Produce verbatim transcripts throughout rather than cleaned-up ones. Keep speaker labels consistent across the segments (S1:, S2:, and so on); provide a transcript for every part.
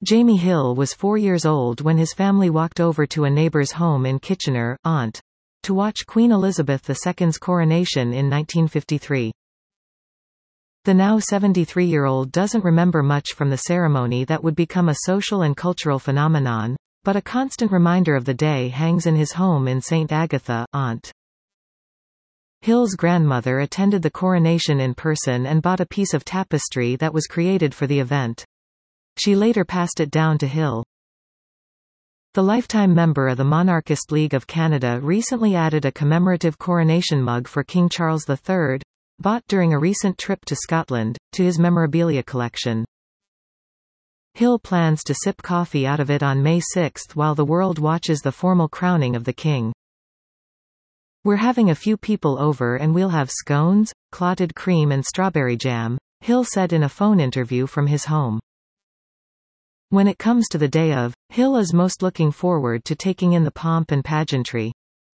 S1: Jamie Hill was four years old when his family walked over to a neighbor's home in Kitchener, Ont, to watch Queen Elizabeth the Second's coronation in nineteen fifty-three. The now seventy-three-year-old doesn't remember much from the ceremony that would become a social and cultural phenomenon, but a constant reminder of the day hangs in his home in Saint Agatha, Ont. Hill's grandmother attended the coronation in person and bought a piece of tapestry that was created for the event. She later passed it down to Hill. The lifetime member of the Monarchist League of Canada recently added a commemorative coronation mug for King Charles the Third, bought during a recent trip to Scotland, to his memorabilia collection. Hill plans to sip coffee out of it on May sixth while the world watches the formal crowning of the king. "We're having a few people over and we'll have scones, clotted cream and strawberry jam," Hill said in a phone interview from his home. When it comes to the day of, Hill is most looking forward to taking in the pomp and pageantry.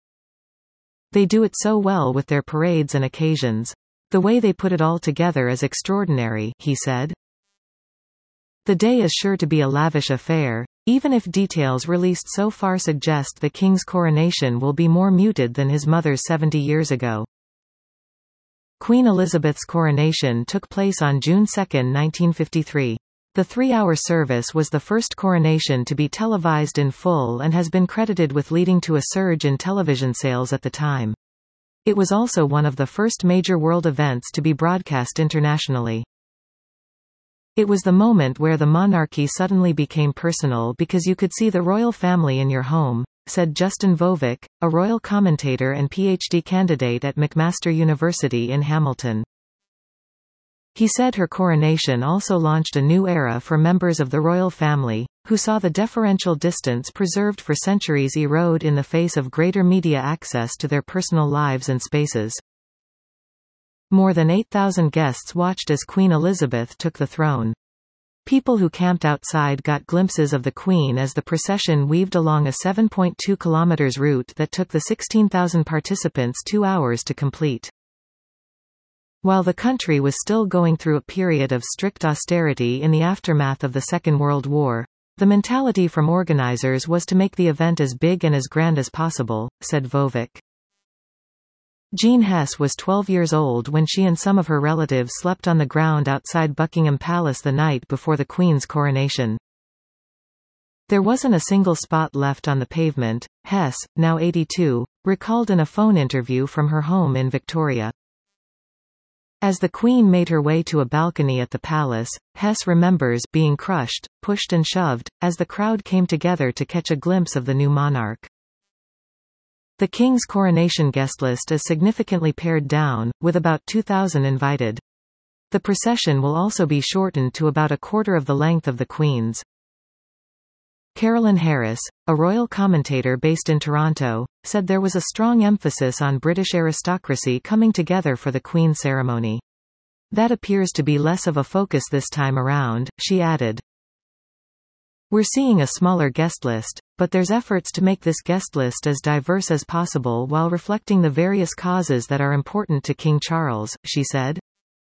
S1: "They do it so well with their parades and occasions. The way they put it all together is extraordinary," he said. The day is sure to be a lavish affair, even if details released so far suggest the king's coronation will be more muted than his mother's seventy years ago. Queen Elizabeth's coronation took place on June second, nineteen fifty-three. The three-hour service was the first coronation to be televised in full and has been credited with leading to a surge in television sales at the time. It was also one of the first major world events to be broadcast internationally. "It was the moment where the monarchy suddenly became personal because you could see the royal family in your home," said Justin Vovic, a royal commentator and PhD candidate at McMaster University in Hamilton. He said her coronation also launched a new era for members of the royal family, who saw the deferential distance preserved for centuries erode in the face of greater media access to their personal lives and spaces. More than eight thousand guests watched as Queen Elizabeth took the throne. People who camped outside got glimpses of the Queen as the procession weaved along a seven point two kilometers route that took the sixteen thousand participants two hours to complete. While the country was still going through a period of strict austerity in the aftermath of the Second World War, the mentality from organizers was to make the event as big and as grand as possible, said Vovic. Jean Hess was twelve years old when she and some of her relatives slept on the ground outside Buckingham Palace the night before the Queen's coronation. "There wasn't a single spot left on the pavement," Hess, now eighty-two, recalled in a phone interview from her home in Victoria. As the Queen made her way to a balcony at the palace, Hess remembers being crushed, pushed and shoved, as the crowd came together to catch a glimpse of the new monarch. The King's coronation guest list is significantly pared down, with about two thousand invited. The procession will also be shortened to about a quarter of the length of the Queen's. Carolyn Harris, a royal commentator based in Toronto, said there was a strong emphasis on British aristocracy coming together for the Queen's ceremony. "That appears to be less of a focus this time around," she added. "We're seeing a smaller guest list, but there's efforts to make this guest list as diverse as possible while reflecting the various causes that are important to King Charles," she said.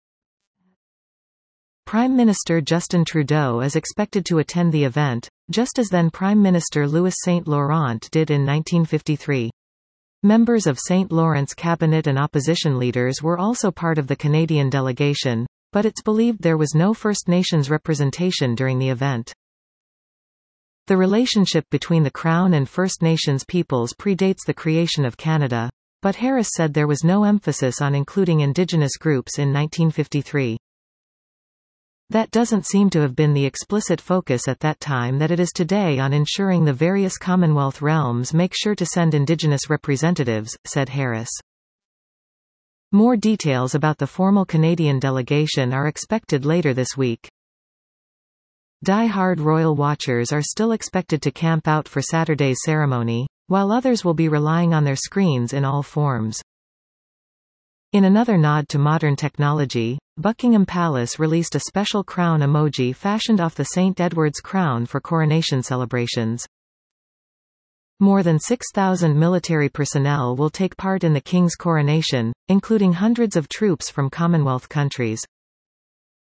S1: Prime Minister Justin Trudeau is expected to attend the event, just as then Prime Minister Louis Saint Laurent did in nineteen fifty-three. Members of Saint Laurent's cabinet and opposition leaders were also part of the Canadian delegation, but it's believed there was no First Nations representation during the event. The relationship between the Crown and First Nations peoples predates the creation of Canada, but Harris said there was no emphasis on including Indigenous groups in nineteen fifty-three. "That doesn't seem to have been the explicit focus at that time that it is today on ensuring the various Commonwealth realms make sure to send Indigenous representatives," said Harris. More details about the formal Canadian delegation are expected later this week. Die-hard royal watchers are still expected to camp out for Saturday's ceremony, while others will be relying on their screens in all forms. In another nod to modern technology, Buckingham Palace released a special crown emoji fashioned off the Saint Edward's crown for coronation celebrations. More than six thousand military personnel will take part in the King's coronation, including hundreds of troops from Commonwealth countries.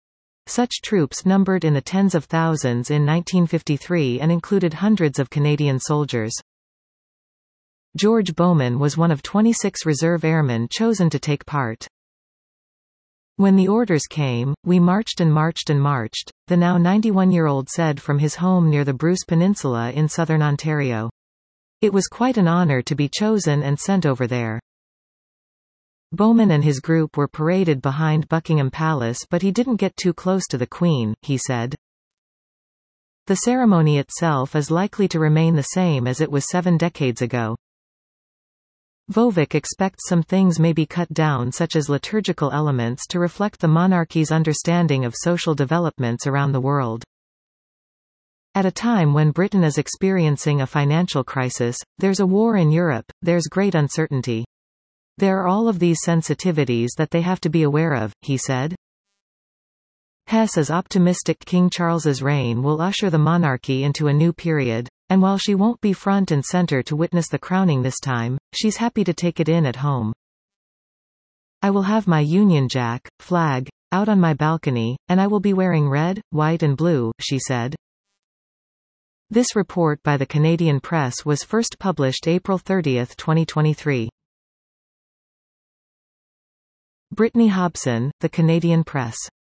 S1: Such troops numbered in the tens of thousands in nineteen fifty-three and included hundreds of Canadian soldiers. George Bowman was one of twenty-six reserve airmen chosen to take part. When the orders came, we marched and marched and marched, the now ninety-one-year-old said from his home near the Bruce Peninsula in southern Ontario. It was quite an honor to be chosen and sent over there. Bowman and his group were paraded behind Buckingham Palace, but he didn't get too close to the Queen, he said. The ceremony itself is likely to remain the same as it was seven decades ago. Vovik expects some things may be cut down, such as liturgical elements, to reflect the monarchy's understanding of social developments around the world. At a time when Britain is experiencing a financial crisis, there's a war in Europe, there's great uncertainty. There are all of these sensitivities that they have to be aware of, he said. Hess is optimistic King Charles's reign will usher the monarchy into a new period, and while she won't be front and center to witness the crowning this time, she's happy to take it in at home. I will have my Union Jack, flag, out on my balcony, and I will be wearing red, white and blue, she said. This report by the Canadian Press was first published April thirtieth, twenty twenty-three. Brittany Hobson, The Canadian Press.